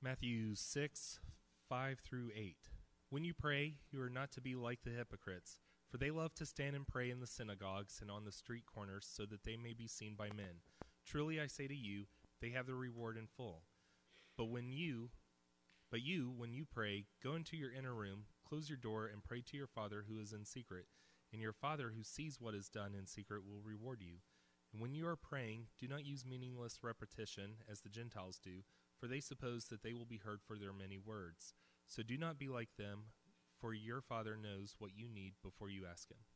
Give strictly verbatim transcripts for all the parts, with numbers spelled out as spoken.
Matthew six, five through eight. When you pray, you are not to be like the hypocrites, for they love to stand and pray in the synagogues and on the street corners so that they may be seen by men. Truly I say to you, they have their reward in full. But when you, but you, when you pray, go into your inner room, close your door, and pray to your Father who is in secret. And your Father who sees what is done in secret will reward you. And when you are praying, do not use meaningless repetition as the Gentiles do, for they suppose that they will be heard for their many words. So do not be like them, for your Father knows what you need before you ask him.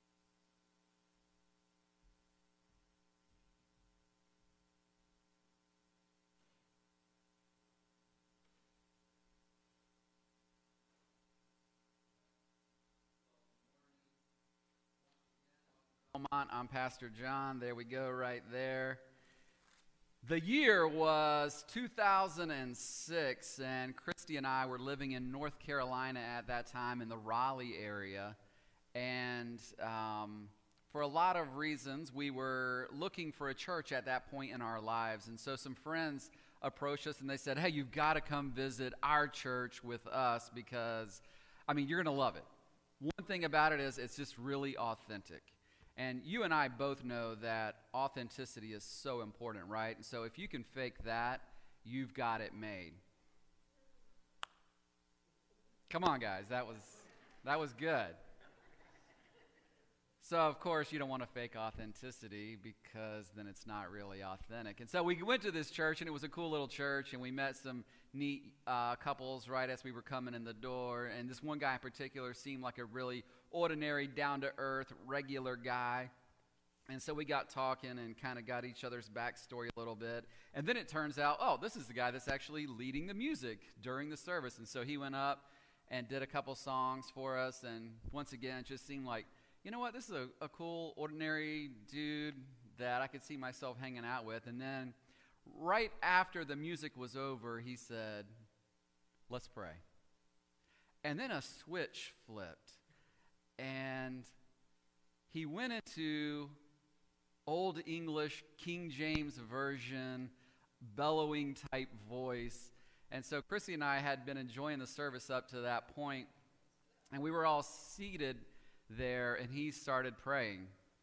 I'm Pastor John. There we go right there. The year was two thousand six, and Christy and I were living in North Carolina at that time in the Raleigh area. And um, for a lot of reasons, we were looking for a church at that point in our lives. And so some friends approached us and they said, hey, you've got to come visit our church with us because, I mean, you're going to love it. One thing about it is it's just really authentic. And you and I both know that authenticity is so important, right? And so if you can fake that, you've got it made. Come on, guys. That was that was good. So, of course, you don't want to fake authenticity because then it's not really authentic. And so we went to this church, and it was a cool little church, and we met some neat uh, couples right as we were coming in the door. And this one guy in particular seemed like a really ordinary, down-to-earth, regular guy. And so we got talking and kind of got each other's backstory a little bit. And then it turns out, oh, this is the guy that's actually leading the music during the service. And so he went up and did a couple songs for us. And once again, it just seemed like, you know what, this is a, a cool, ordinary dude that I could see myself hanging out with. And then right after the music was over, he said, let's pray. And then a switch flipped. And he went into Old English, King James Version, bellowing type voice. And so Chrissy and I had been enjoying the service up to that point, and we were all seated there, and he started praying.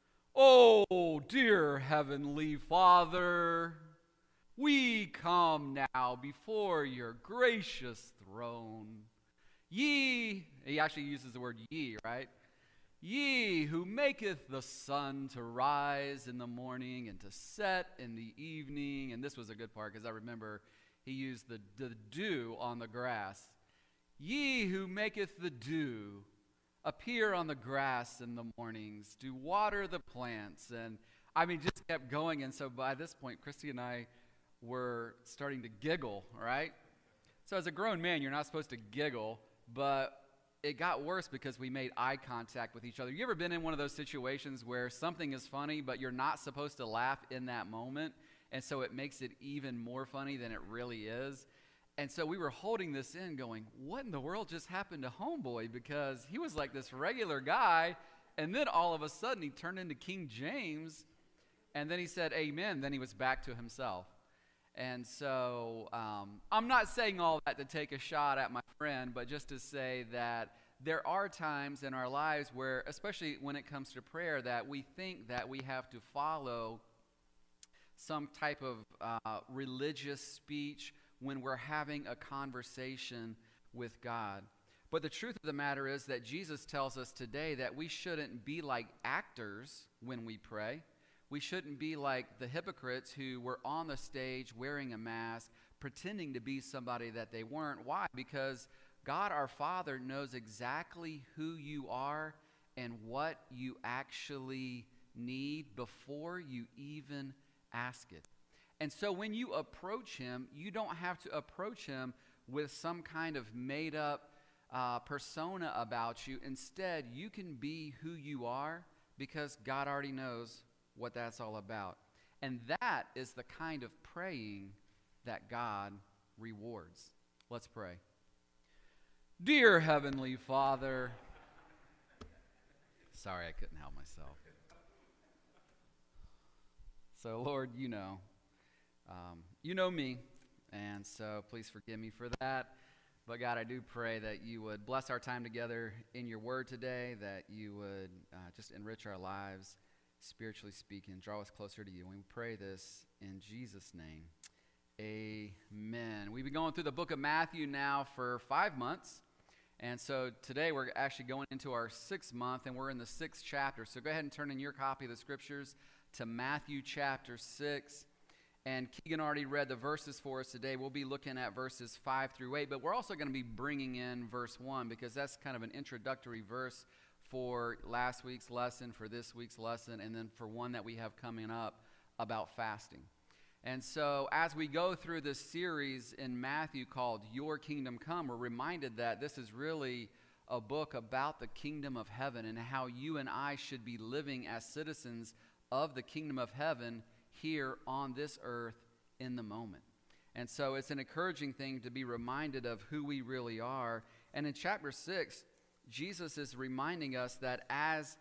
Oh, dear Heavenly Father, we come now before your gracious throne. Ye, he actually uses the word ye, right? Ye who maketh the sun to rise in the morning and to set in the evening. And this was a good part because I remember he used the, the dew on the grass. Ye who maketh the dew appear on the grass in the mornings, do water the plants. And I mean, just kept going. And so by this point, Christy and I were starting to giggle, right? So as a grown man, you're not supposed to giggle, but it got worse because we made eye contact with each other. You ever been in one of those situations where something is funny, but you're not supposed to laugh in that moment, and so it makes it even more funny than it really is? And so we were holding this in going, what in the world just happened to Homeboy? Because he was like this regular guy, and then all of a sudden he turned into King James, and then he said amen, then he was back to himself. And so um, I'm not saying all that to take a shot at my friend, but just to say that there are times in our lives where, especially when it comes to prayer, that we think that we have to follow some type of uh, religious speech when we're having a conversation with God. But the truth of the matter is that Jesus tells us today that we shouldn't be like actors when we pray. We shouldn't be like the hypocrites who were on the stage wearing a mask, pretending to be somebody that they weren't. Why? Because God our Father knows exactly who you are and what you actually need before you even ask it. And so when you approach him, you don't have to approach him with some kind of made-up uh, persona about you. Instead, you can be who you are because God already knows what that's all about. And that is the kind of praying that God rewards. Let's pray. Dear Heavenly Father, sorry, I couldn't help myself. So, Lord, you know, um, you know me, And so please forgive me for that. But God, I do pray that you would bless our time together in your word today, that you would uh, just enrich our lives, spiritually speaking, draw us closer to you. And we pray this in Jesus' name. Amen. We've been going through the book of Matthew now for five months. And so today we're actually going into our sixth month, and we're in the sixth chapter. So go ahead and turn in your copy of the scriptures to Matthew chapter six. And Keegan already read the verses for us today. We'll be looking at verses five through eight, but we're also going to be bringing in verse one because that's kind of an introductory verse for last week's lesson, for this week's lesson, and then for one that we have coming up about fasting. And so as we go through this series in Matthew called Your Kingdom Come, we're reminded that this is really a book about the kingdom of heaven and how you and I should be living as citizens of the kingdom of heaven here on this earth in the moment. And so it's an encouraging thing to be reminded of who we really are. And in chapter six, Jesus is reminding us that as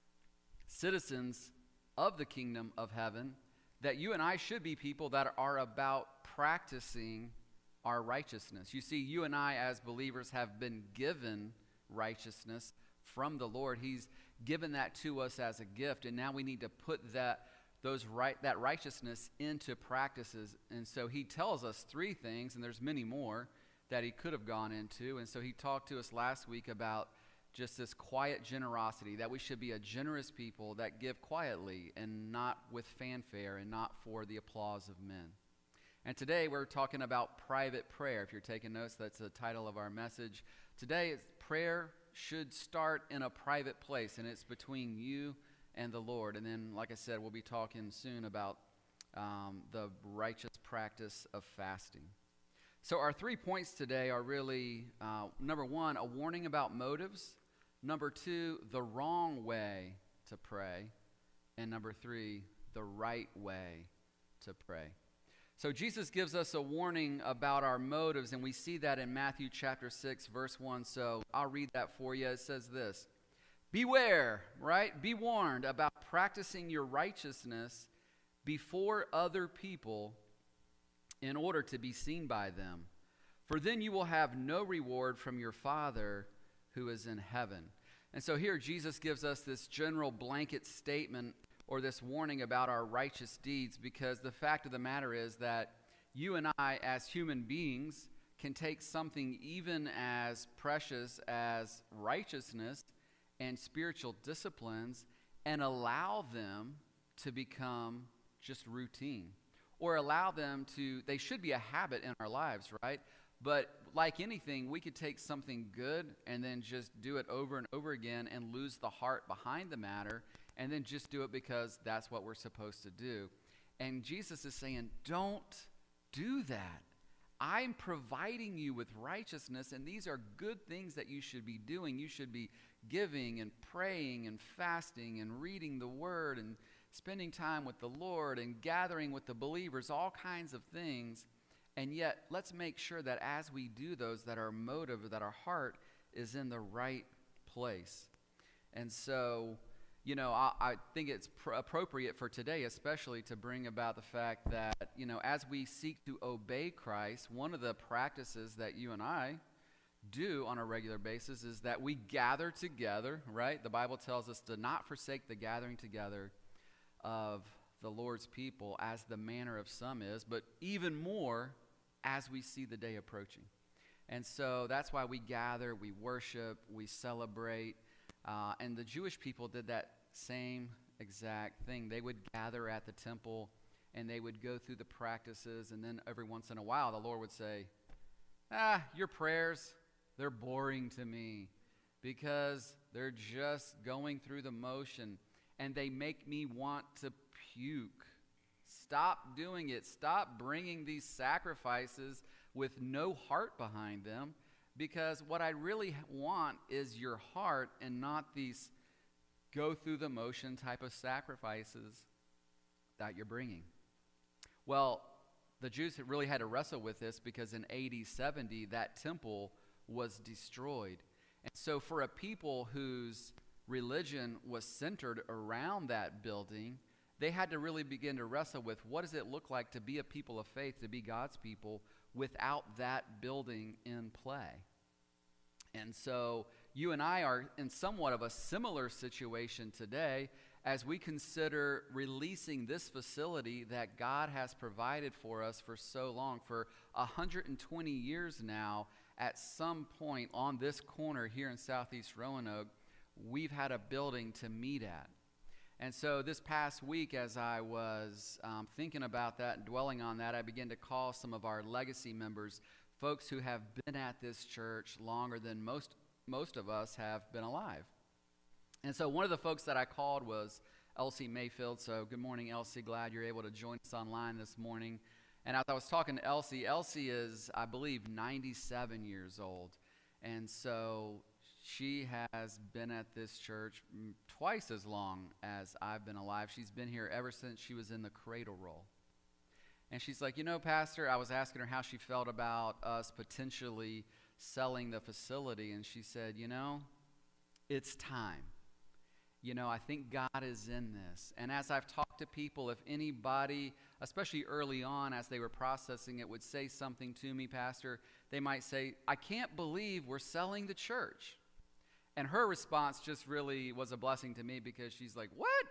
citizens of the kingdom of heaven, that you and I should be people that are about practicing our righteousness. You see, you and I as believers have been given righteousness from the Lord. He's given that to us as a gift, and now we need to put that those right that righteousness into practices. And so he tells us three things, and there's many more that he could have gone into. And so he talked to us last week about just this quiet generosity, that we should be a generous people that give quietly and not with fanfare and not for the applause of men. And today we're talking about private prayer. If you're taking notes, that's the title of our message. Today, it's prayer should start in a private place, and it's between you and the Lord. And then, like I said, we'll be talking soon about um, the righteous practice of fasting. So our three points today are really, uh, number one, a warning about motives. Number two, the wrong way to pray. And number three, the right way to pray. So Jesus gives us a warning about our motives, and we see that in Matthew chapter six, verse one. So I'll read that for you. It says this: Beware, right? Be warned about practicing your righteousness before other people in order to be seen by them. For then you will have no reward from your Father who is in heaven. And so here Jesus gives us this general blanket statement or this warning about our righteous deeds, because the fact of the matter is that you and I as human beings can take something even as precious as righteousness and spiritual disciplines and allow them to become just routine, or allow them to, they should be a habit in our lives, right? But like anything, we could take something good and then just do it over and over again and lose the heart behind the matter, and then just do it because that's what we're supposed to do. And Jesus is saying, don't do that. I'm providing you with righteousness, and these are good things that you should be doing. You should be giving and praying and fasting and reading the Word and spending time with the Lord and gathering with the believers, all kinds of things. And yet, let's make sure that as we do those, that our motive, that our heart is in the right place. And so, you know, I, I think it's pr- appropriate for today, especially, to bring about the fact that, you know, as we seek to obey Christ, one of the practices that you and I do on a regular basis is that we gather together, right? The Bible tells us to not forsake the gathering together of the Lord's people as the manner of some is, but even more as we see the day approaching. And so that's why we gather, we worship, we celebrate. Uh, and the Jewish people did that same exact thing. They would gather at the temple and they would go through the practices, and then every once in a while the Lord would say, ah, your prayers, they're boring to me because they're just going through the motion and they make me want to puke. Stop doing it. Stop bringing these sacrifices with no heart behind them, because what I really want is your heart and not these go through the motion type of sacrifices that you're bringing. Well, the Jews really had to wrestle with this because in A D seventy, that temple was destroyed. And so for a people whose religion was centered around that building, they had to really begin to wrestle with, what does it look like to be a people of faith, to be God's people, without that building in play. And so you and I are in somewhat of a similar situation today as we consider releasing this facility that God has provided for us for so long. For one hundred twenty years now, at some point on this corner here in Southeast Roanoke, we've had a building to meet at. And so this past week, as I was um, thinking about that and dwelling on that, I began to call some of our legacy members, folks who have been at this church longer than most most of us have been alive. And so one of the folks that I called was Elsie Mayfield. So good morning, Elsie. Glad you're able to join us online this morning. And as I was talking to Elsie, Elsie is, I believe, ninety-seven years old. And so she has been at this church twice as long as I've been alive. She's been here ever since she was in the cradle roll. And she's like, you know, Pastor, I was asking her how she felt about us potentially selling the facility. And she said, you know, it's time. You know, I think God is in this. And as I've talked to people, if anybody, especially early on as they were processing it, would say something to me, Pastor, they might say, I can't believe we're selling the church. And her response just really was a blessing to me because she's like, what?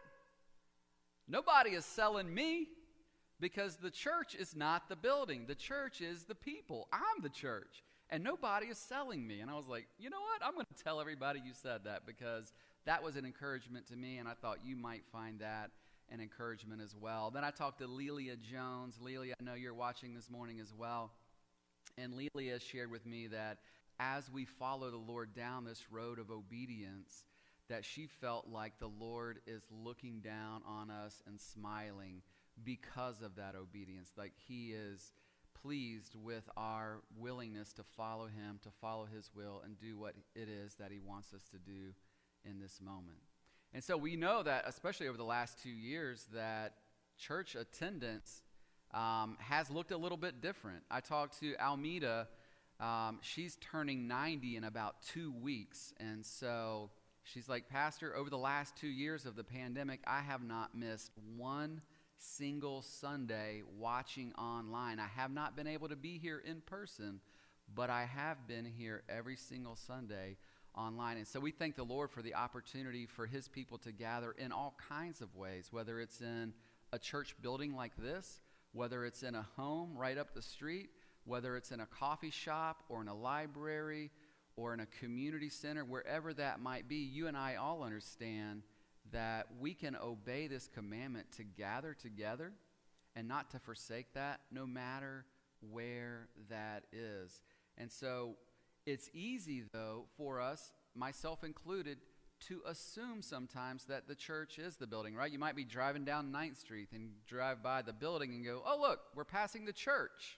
Nobody is selling me because the church is not the building. The church is the people. I'm the church. And nobody is selling me. And I was like, you know what? I'm going to tell everybody you said that because that was an encouragement to me, and I thought you might find that an encouragement as well. Then I talked to Lelia Jones. Lelia, I know you're watching this morning as well. And Lelia shared with me that as we follow the Lord down this road of obedience, that she felt like the Lord is looking down on us and smiling because of that obedience. Like he is pleased with our willingness to follow him, to follow his will, and do what it is that he wants us to do in this moment. And so we know that, especially over the last two years, that church attendance um, has looked a little bit different. I talked to Almeda. Um, she's turning ninety in about two weeks. And so she's like, Pastor, over the last two years of the pandemic, I have not missed one single Sunday watching online. I have not been able to be here in person, but I have been here every single Sunday online. And so we thank the Lord for the opportunity for his people to gather in all kinds of ways, whether it's in a church building like this, whether it's in a home right up the street, whether it's in a coffee shop or in a library or in a community center, wherever that might be. You and I all understand that we can obey this commandment to gather together and not to forsake that, no matter where that is. And so it's easy, though, for us, myself included, to assume sometimes that the church is the building, right? You might be driving down ninth Street and drive by the building and go, oh, look, we're passing the church.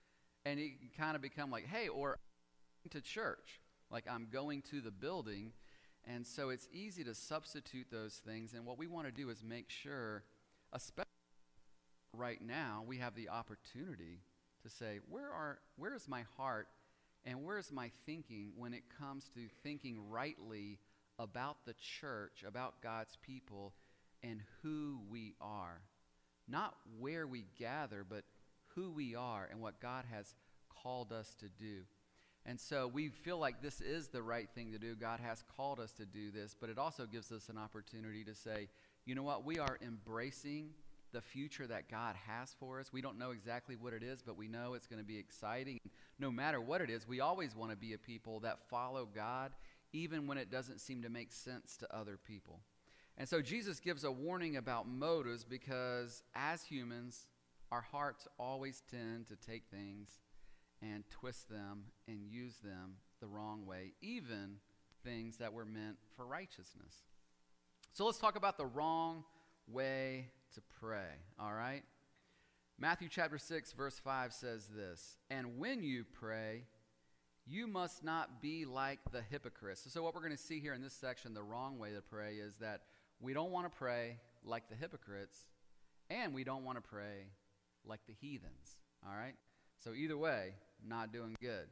And it can kind of become like, hey, or I'm going to church, like I'm going to the building. And so it's easy to substitute those things. And what we want to do is make sure, especially right now, we have the opportunity to say, where are, where is my heart and where is my thinking when it comes to thinking rightly about the church, about God's people, and who we are? Not where we gather, but who we are and what God has called us to do. And so we feel like this is the right thing to do. God has called us to do this, but it also gives us an opportunity to say, you know what, we are embracing the future that God has for us. We don't know exactly what it is, but we know it's going to be exciting. No matter what it is, we always want to be a people that follow God, even when it doesn't seem to make sense to other people. And so Jesus gives a warning about motives because as humans, our hearts always tend to take things and twist them and use them the wrong way, even things that were meant for righteousness. So let's talk about the wrong way to pray, all right? Matthew chapter six, verse five says this, and when you pray, you must not be like the hypocrites. So what we're going to see here in this section, the wrong way to pray, is that we don't want to pray like the hypocrites, and we don't want to pray like the heathens, all right? So either way, not doing good.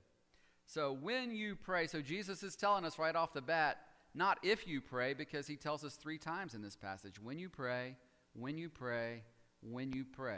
So when you pray, so Jesus is telling us right off the bat, not if you pray, because he tells us three times in this passage, when you pray, when you pray, when you pray.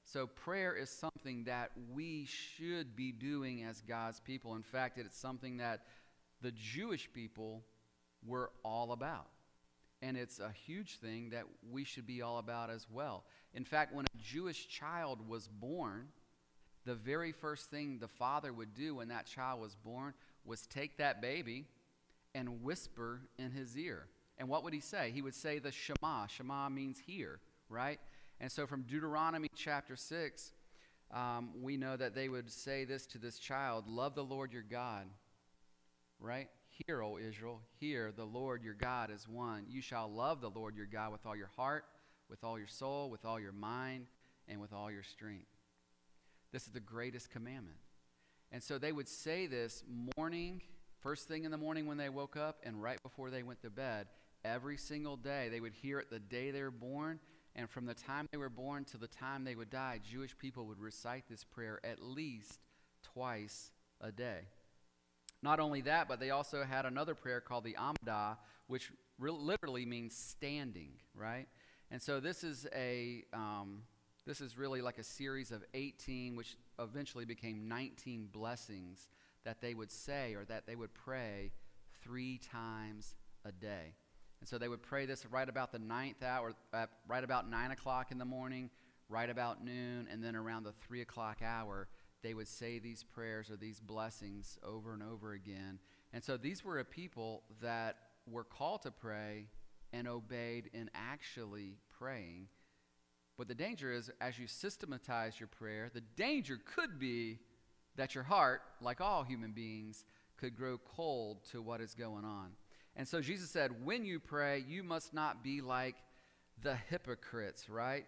So prayer is something that we should be doing as God's people. In fact, it's something that the Jewish people were all about. And it's a huge thing that we should be all about as well. In fact, when a Jewish child was born, the very first thing the father would do when that child was born was take that baby and whisper in his ear. And what would he say? He would say the Shema. Shema means hear, right? And so from Deuteronomy chapter six, um, we know that they would say this to this child, love the Lord your God, right? Hear, O Israel, hear, the Lord your God is one. You shall love the Lord your God with all your heart, with all your soul, with all your mind, and with all your strength. This is the greatest commandment. And so they would say this morning, first thing in the morning when they woke up, and right before they went to bed. Every single day, they would hear it the day they were born, and from the time they were born to the time they would die, Jewish people would recite this prayer at least twice a day. Not only that, but they also had another prayer called the Amidah, which re- literally means standing, right? And so this is a um, this is really like a series of eighteen, which eventually became nineteen blessings that they would say or that they would pray three times a day. And so they would pray this right about the ninth hour, uh, right about nine o'clock in the morning, right about noon, and then around the three o'clock hour, they would say these prayers or these blessings over and over again. And so these were a people that were called to pray and obeyed in actually praying. But the danger is, as you systematize your prayer, the danger could be that your heart, like all human beings, could grow cold to what is going on. And so Jesus said, when you pray, you must not be like the hypocrites, right?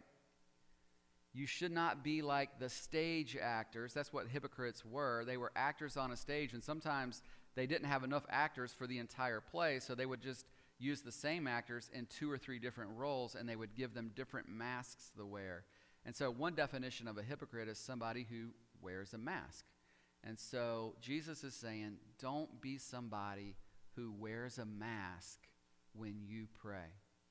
You should not be like the stage actors. That's what hypocrites were. They were actors on a stage, and sometimes they didn't have enough actors for the entire play, so they would just use the same actors in two or three different roles, and they would give them different masks to wear. And so one definition of a hypocrite is somebody who wears a mask. And so Jesus is saying, don't be somebody who wears a mask when you pray.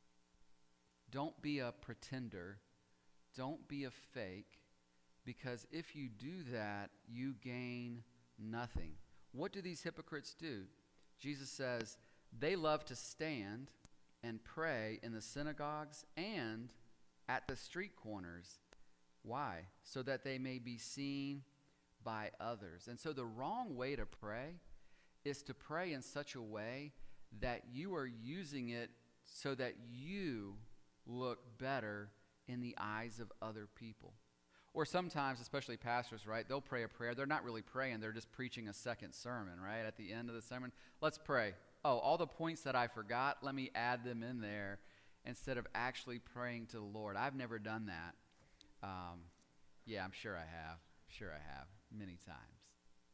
Don't be a pretender. Don't be a fake, because if you do that, you gain nothing. What do these hypocrites do? Jesus says they love to stand and pray in the synagogues and at the street corners. Why? So that they may be seen by others. And so the wrong way to pray is to pray in such a way that you are using it so that you look better in the eyes of other people. Or sometimes, especially pastors, right, they'll pray a prayer. They're not really praying. They're just preaching a second sermon, right, at the end of the sermon. Let's pray. Oh, all the points that I forgot, let me add them in there instead of actually praying to the Lord. I've never done that. Um, yeah, I'm sure I have. I'm sure I have many times.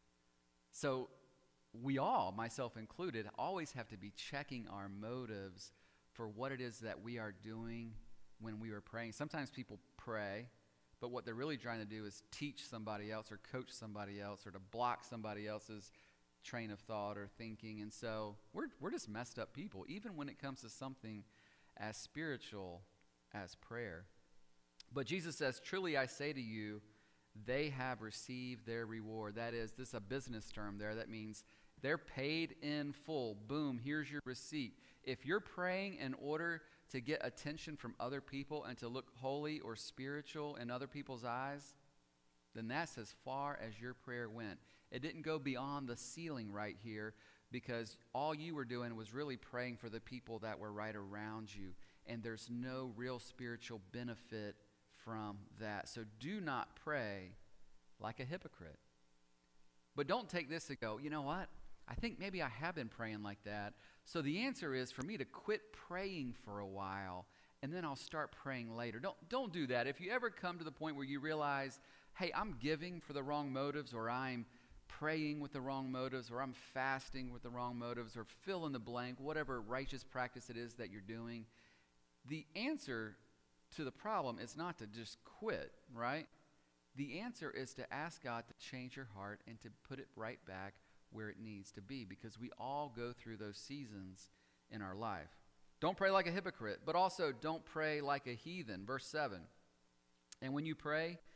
So we all, myself included, always have to be checking our motives for what it is that we are doing when we are praying. Sometimes people pray, but what they're really trying to do is teach somebody else or coach somebody else or to block somebody else's train of thought or thinking. And so we're we're just messed up people, even when it comes to something as spiritual as prayer. But Jesus says, truly I say to you, they have received their reward. That is, this is a business term there. That means they're paid in full. Boom, here's your receipt. If you're praying in order to get attention from other people and to look holy or spiritual in other people's eyes, then that's as far as your prayer went. It didn't go beyond the ceiling right here, because all you were doing was really praying for the people that were right around you, and there's no real spiritual benefit from that. So do not pray like a hypocrite. But don't take this and go, you know what? I think maybe I have been praying like that. So the answer is for me to quit praying for a while, and then I'll start praying later. Don't, don't do that. If you ever come to the point where you realize, hey, I'm giving for the wrong motives, or I'm praying with the wrong motives, or I'm fasting with the wrong motives, or fill in the blank, whatever righteous practice it is that you're doing, the answer to the problem is not to just quit, right? The answer is to ask God to change your heart and to put it right back where it needs to be, because we all go through those seasons in our life. Don't pray like a hypocrite, but also don't pray like a heathen. Verse seven, and when you pray,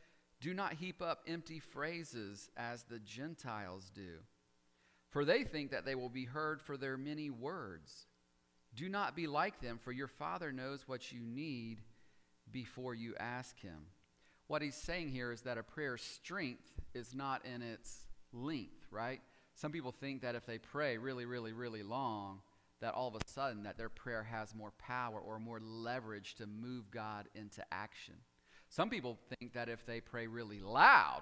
Do not heap up empty phrases as the Gentiles do, for they think that they will be heard for their many words. Do not be like them, for your Father knows what you need before you ask him. What he's saying here is that a prayer's strength is not in its length, right? Some people think that if they pray really, really, really long, that all of a sudden that their prayer has more power or more leverage to move God into action. Some people think that if they pray really loud,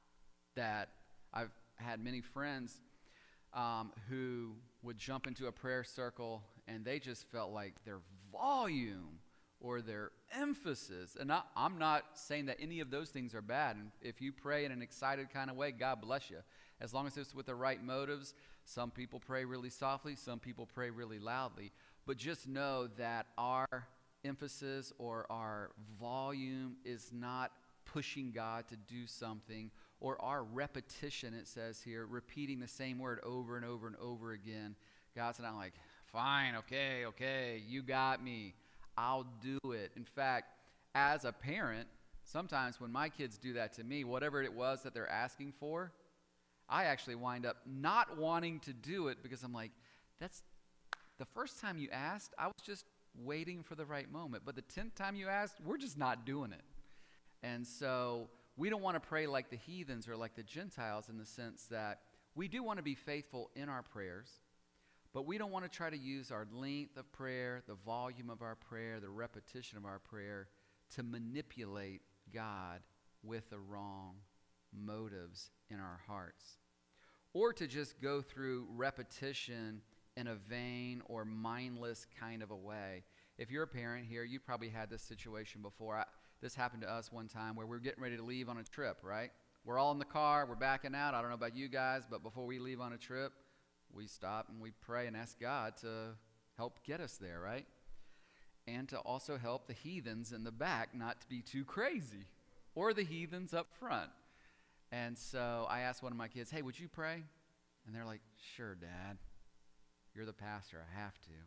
that I've had many friends um, who would jump into a prayer circle and they just felt like their volume or their emphasis, and I, I'm not saying that any of those things are bad. And if you pray in an excited kind of way, God bless you. As long as it's with the right motives. Some people pray really softly, some people pray really loudly. But just know that our emphasis or our volume is not pushing God to do something, or our repetition, it says here, repeating the same word over and over and over again. God's not like, fine, okay, okay, you got me. I'll do it. In fact, as a parent, sometimes when my kids do that to me, whatever it was that they're asking for, I actually wind up not wanting to do it because I'm like, that's the first time you asked, I was just waiting for the right moment. But the tenth time you asked, we're just not doing it. And so we don't want to pray like the heathens or like the Gentiles in the sense that we do want to be faithful in our prayers, but we don't want to try to use our length of prayer, the volume of our prayer, the repetition of our prayer to manipulate God with the wrong motives in our hearts, or to just go through repetition in a vain or mindless kind of a way. If you're a parent here, you probably had this situation before. I, this happened to us one time where we were getting ready to leave on a trip, right? We're all in the car, we're backing out. I don't know about you guys, but before we leave on a trip, we stop and we pray and ask God to help get us there, right? And to also help the heathens in the back not to be too crazy, or the heathens up front. And so I asked one of my kids, hey, would you pray? And they're like, sure, Dad. You're the pastor. I have to.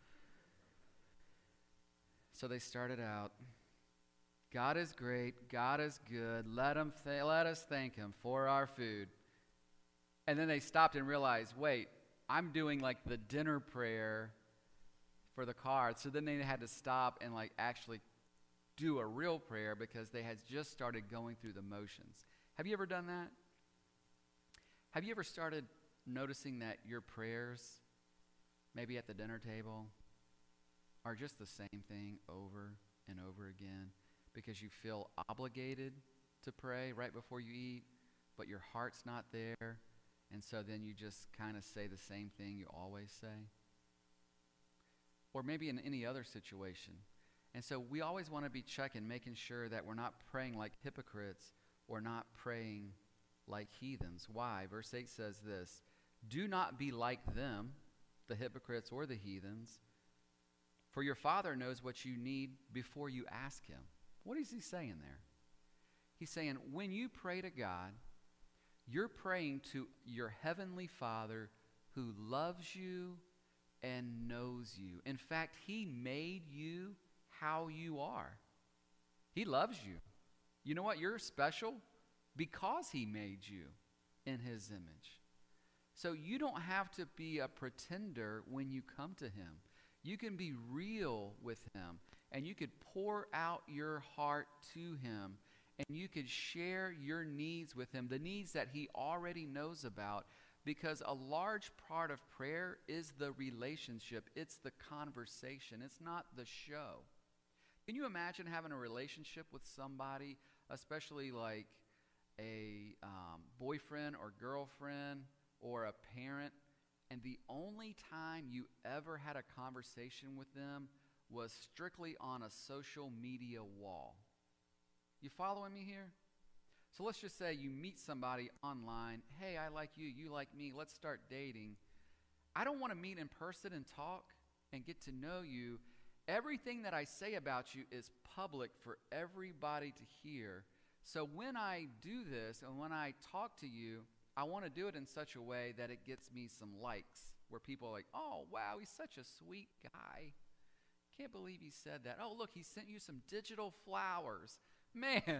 So they started out, God is great. God is good. Let, him th- let us thank him for our food. And then they stopped and realized, wait, I'm doing like the dinner prayer for the car. So then they had to stop and like actually do a real prayer because they had just started going through the motions. Have you ever done that? Have you ever started noticing that your prayers, maybe at the dinner table, are just the same thing over and over again because you feel obligated to pray right before you eat, but your heart's not there, and so then you just kind of say the same thing you always say? Or maybe in any other situation. And so we always want to be checking, making sure that we're not praying like hypocrites or not praying like heathens. Why? Verse eight says this, do not be like them, the hypocrites or the heathens, for your Father knows what you need before you ask him. What is he saying there? He's saying when you pray to God, you're praying to your heavenly Father who loves you and knows you. In fact, he made you how you are. He loves you. You know what? You're special because he made you in his image. So you don't have to be a pretender when you come to him. You can be real with him, and you could pour out your heart to him, and you could share your needs with him, the needs that he already knows about, because a large part of prayer is the relationship. It's the conversation. It's not the show. Can you imagine having a relationship with somebody, especially like a um, boyfriend or girlfriend or a parent, and the only time you ever had a conversation with them was strictly on a social media wall? You following me here? So let's just say you meet somebody online. Hey, I like you. You like me. Let's start dating. I don't want to meet in person and talk and get to know you. Everything that I say about you is public for everybody to hear. So when I do this and when I talk to you, I want to do it in such a way that it gets me some likes, where people are like, oh, wow, he's such a sweet guy. Can't believe he said that. Oh, look, he sent you some digital flowers. Man,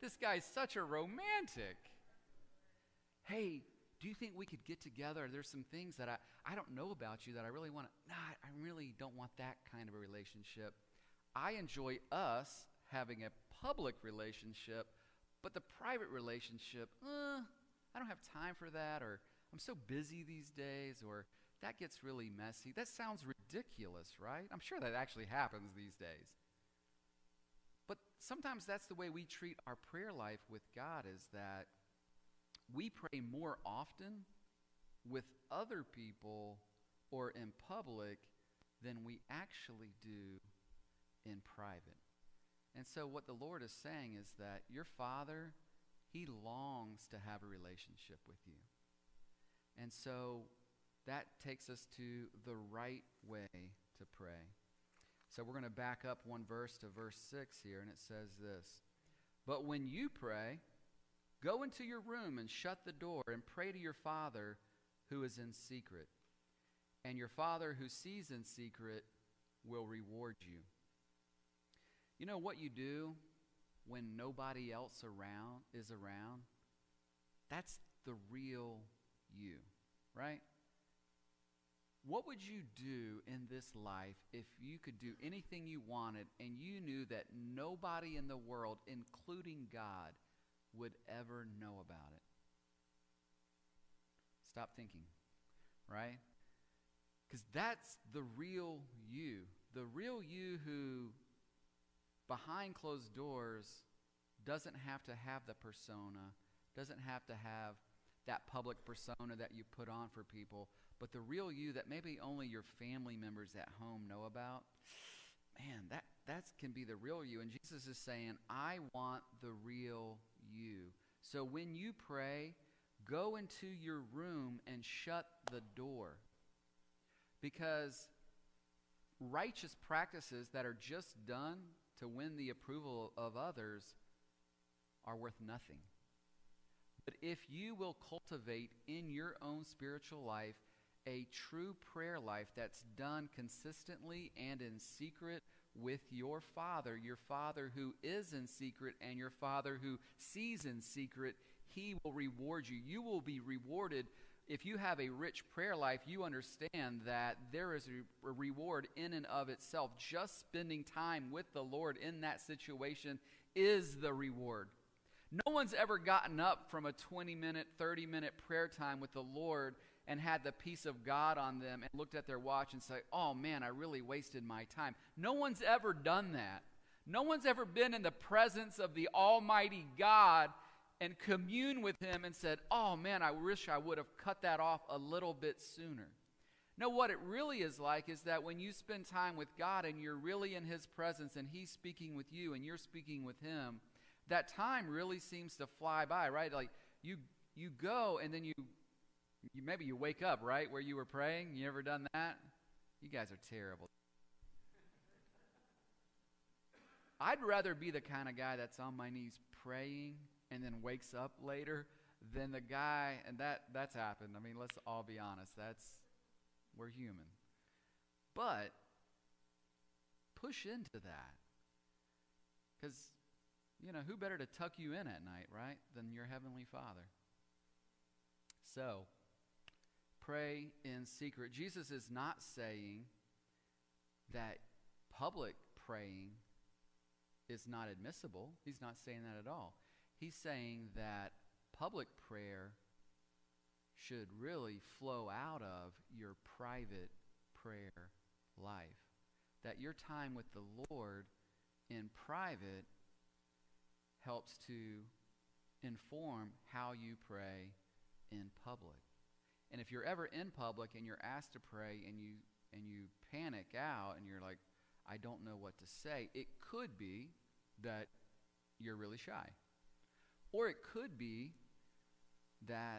This guy's such a romantic. Hey, do you think we could get together? There's some things that I, I don't know about you that I really want to. Nah, I really don't want that kind of a relationship. I enjoy us having a public relationship, but the private relationship, uh, I don't have time for that, or I'm so busy these days, or that gets really messy. That sounds ridiculous, right? I'm sure that actually happens these days. But sometimes that's the way we treat our prayer life with God, is that we pray more often with other people or in public than we actually do in private. And so what the Lord is saying is that your Father, He longs to have a relationship with you. And so that takes us to the right way to pray. So we're going to back up one verse to verse six here, and it says this: "But when you pray, go into your room and shut the door and pray to your Father who is in secret. And your Father who sees in secret will reward you." You know what you do when nobody else around is around? That's the real you, right? What would you do in this life if you could do anything you wanted and you knew that nobody in the world, including God, would ever know about it? Stop thinking, right? Because that's the real you. The real you who, behind closed doors, doesn't have to have the persona, doesn't have to have that public persona that you put on for people, but the real you that maybe only your family members at home know about. Man, that, that can be the real you. And Jesus is saying, I want the real you. So when you pray, go into your room and shut the door. Because righteous practices that are just done to win the approval of others are worth nothing. But if you will cultivate in your own spiritual life a true prayer life that's done consistently and in secret with your Father, your Father who is in secret and your Father who sees in secret, He will reward you. You will be rewarded. If you have a rich prayer life, you understand that there is a reward in and of itself. Just spending time with the Lord in that situation is the reward. No one's ever gotten up from a twenty-minute, thirty-minute prayer time with the Lord and had the peace of God on them and looked at their watch and said, oh man, I really wasted my time. No one's ever done that. No one's ever been in the presence of the Almighty God and communed with Him and said, oh man, I wish I would have cut that off a little bit sooner. No, what it really is like is that when you spend time with God and you're really in His presence and He's speaking with you and you're speaking with Him, that time really seems to fly by, right? Like you you go and then you, you maybe you wake up, right, where you were praying. You ever done that? You guys are terrible. I'd rather be the kind of guy that's on my knees praying and then wakes up later than the guy, and that that's happened. I mean, let's all be honest. That's, we're human. But push into that. Because, you know, who better to tuck you in at night, right, than your Heavenly Father? So, pray in secret. Jesus is not saying that public praying is not admissible. He's not saying that at all. He's saying that public prayer should really flow out of your private prayer life. That your time with the Lord in private helps to inform how you pray in public. And if you're ever in public and you're asked to pray and you and you panic out and you're like, I don't know what to say, it could be that you're really shy. Or it could be that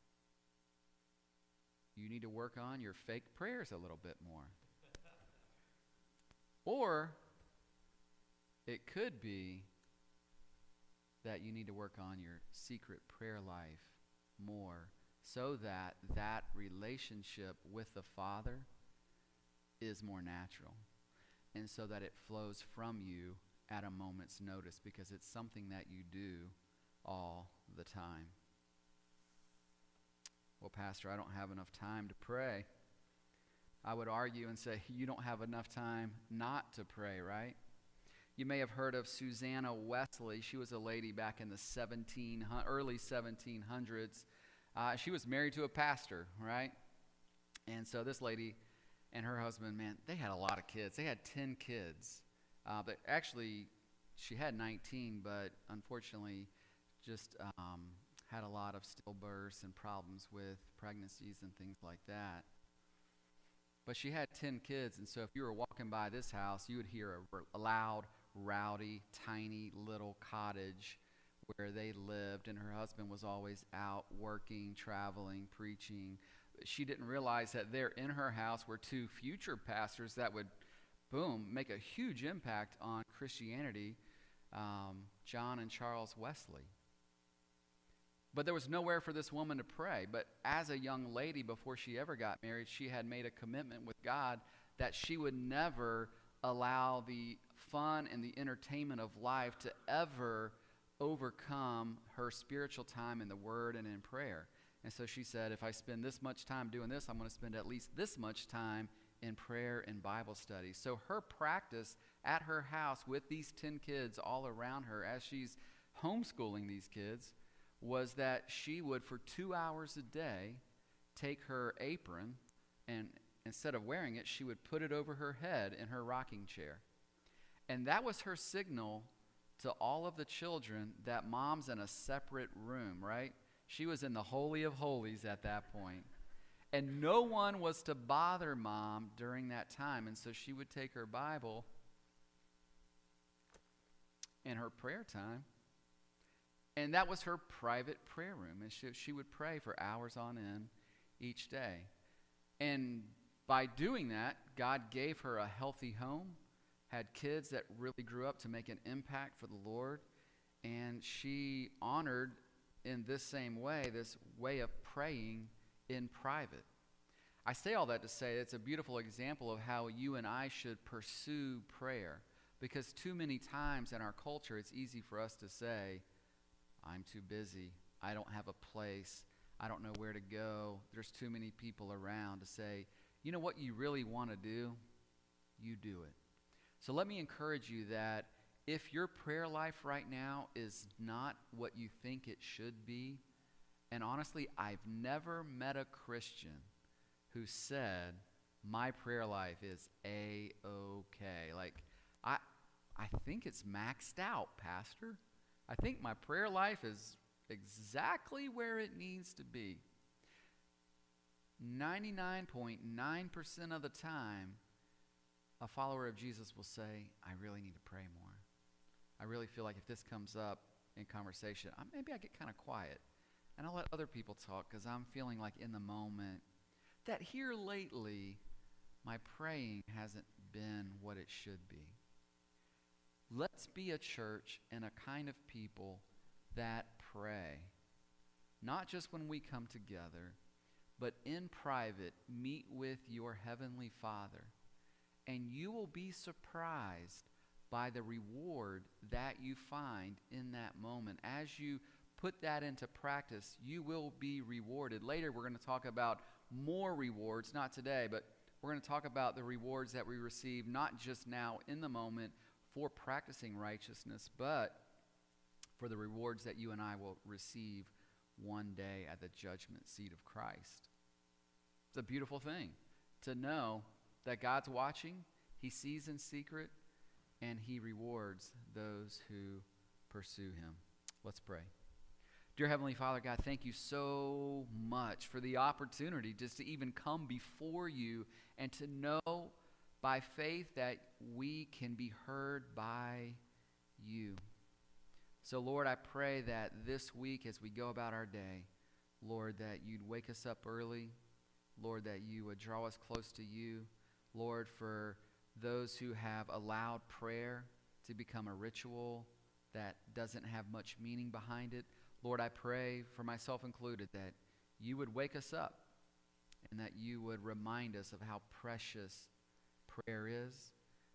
you need to work on your fake prayers a little bit more. Or it could be that you need to work on your secret prayer life more so that that relationship with the Father is more natural, and so that it flows from you at a moment's notice because it's something that you do all the time. Well, Pastor, I don't have enough time to pray. I would argue and say you don't have enough time not to pray, right? You may have heard of Susanna Wesley. She was a lady back in the seventeen, early seventeen hundreds. Uh, she was married to a pastor, right? And so this lady and her husband, man, they had a lot of kids. They had ten kids. Uh, but actually, she had nineteen, but unfortunately just um, had a lot of stillbirths and problems with pregnancies and things like that. But she had ten kids, and so if you were walking by this house, you would hear a, a loud, rowdy, tiny little cottage where they lived, and her husband was always out working, traveling, preaching. She didn't realize that there in her house were two future pastors that would, boom, make a huge impact on Christianity, um, John and Charles Wesley. But there was nowhere for this woman to pray. But as a young lady, before she ever got married, she had made a commitment with God that she would never allow the fun and the entertainment of life to ever overcome her spiritual time in the Word and in prayer. And so she said, if I spend this much time doing this, I'm going to spend at least this much time in prayer and Bible study. So her practice at her house with these ten kids all around her as she's homeschooling these kids was that she would, for two hours a day, take her apron and instead of wearing it, she would put it over her head in her rocking chair. And that was her signal to all of the children that mom's in a separate room, right? She was in the Holy of Holies at that point. And no one was to bother mom during that time. And so she would take her Bible in her prayer time. And that was her private prayer room. And she, she would pray for hours on end each day. And by doing that, God gave her a healthy home, had kids that really grew up to make an impact for the Lord. And she honored in this same way, this way of praying in private. I say all that to say it's a beautiful example of how you and I should pursue prayer. Because too many times in our culture, it's easy for us to say, I'm too busy. I don't have a place. I don't know where to go. There's too many people around to say, you know what you really want to do? You do it. So let me encourage you that if your prayer life right now is not what you think it should be, and honestly, I've never met a Christian who said, my prayer life is A-okay. Like, I, I think it's maxed out, Pastor. I think my prayer life is exactly where it needs to be. ninety-nine point nine percent of the time, a follower of Jesus will say, I really need to pray more. I really feel like if this comes up in conversation, I, maybe I get kind of quiet. And I'll let other people talk because I'm feeling like in the moment that here lately, my praying hasn't been what it should be. Let's be a church and a kind of people that pray. Not just when we come together, but in private, meet with your heavenly Father. And you will be surprised by the reward that you find in that moment. As you put that into practice, you will be rewarded. Later, we're going to talk about more rewards, not today, but we're going to talk about the rewards that we receive, not just now in the moment, for practicing righteousness, but for the rewards that you and I will receive one day at the judgment seat of Christ. It's a beautiful thing to know that God's watching, He sees in secret, and He rewards those who pursue Him. Let's pray. Dear Heavenly Father, God, thank you so much for the opportunity just to even come before you and to know by faith that we can be heard by you. So, Lord, I pray that this week as we go about our day, Lord, that you'd wake us up early. Lord, that you would draw us close to you. Lord, for those who have allowed prayer to become a ritual that doesn't have much meaning behind it, Lord, I pray, for myself included, that you would wake us up and that you would remind us of how precious prayer is,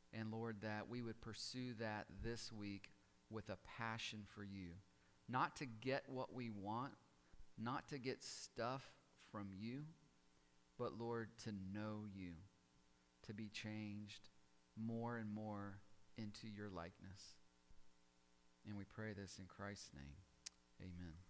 And Lord, that we would pursue that this week with a passion for you. Not to get what we want, not to get stuff from you, but Lord, to know you, to be changed more and more into your likeness. And we pray this in Christ's name. Amen.